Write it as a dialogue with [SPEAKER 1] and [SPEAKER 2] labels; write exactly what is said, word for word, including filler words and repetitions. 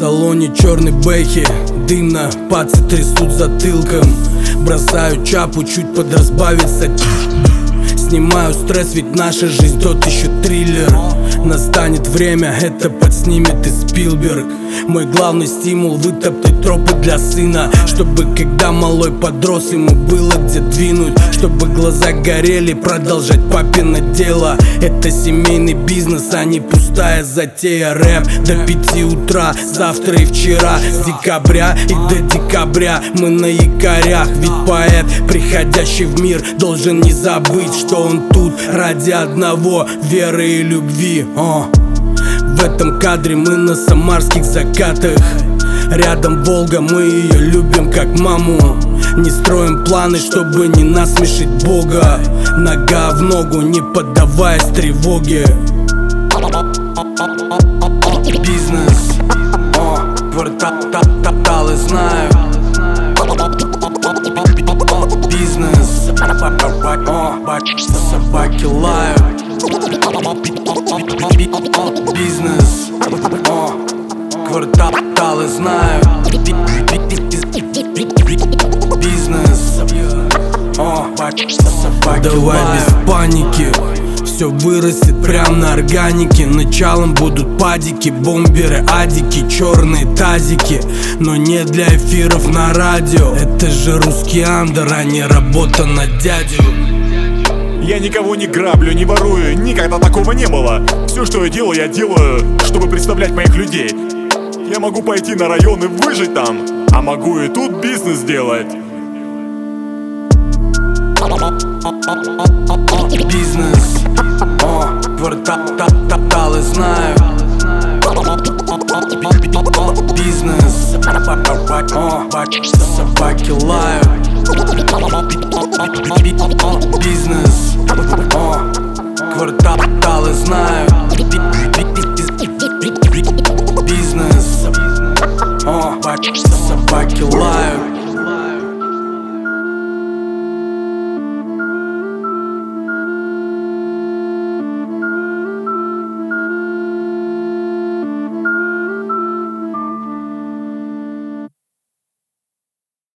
[SPEAKER 1] салоне черный бэхи, дымно, пацы трясут затылком. Бросаю чапу, чуть подразбавиться. Снимаю стресс, ведь наша жизнь тот еще триллер. Настанет время, это подснимет и Спилберг. Мой главный стимул — вытоптать тропы для сына, чтобы когда малой подрос, ему было где двинуть. Чтобы глаза горели, продолжать папино дело. Это семейный бизнес, а не пустая затея. Рэп до пяти утра, завтра и вчера. С декабря и до декабря мы на якорях. Ведь поэт, приходящий в мир, должен не забыть, что он тут ради одного — веры и любви. О. В этом кадре мы на самарских закатах. Рядом Волга, мы ее любим как маму. Не строим планы, чтобы не насмешить Бога. Нога в ногу, не поддаваясь тревоге. Бизнес, о, кварталы знаю. Бизнес, о, собаки лают. Бизнес, о, кварталы знают. Бизнес, о, собаки давай лают. Без паники, все вырастет прям на органике. Началом будут падики, бомберы, адики, черные тазики. Но не для эфиров на радио. Это же русский андер, а не работа на дядю.
[SPEAKER 2] Я никого не граблю, не ворую, никогда такого не было. Все, что я делаю, я делаю, чтобы представлять моих людей. Я могу пойти на район и выжить там, а могу и тут бизнес делать.
[SPEAKER 1] Бизнес, о, кварталы знаю. Бизнес, о, собаки лают. Бизнес, о, кварталы знают.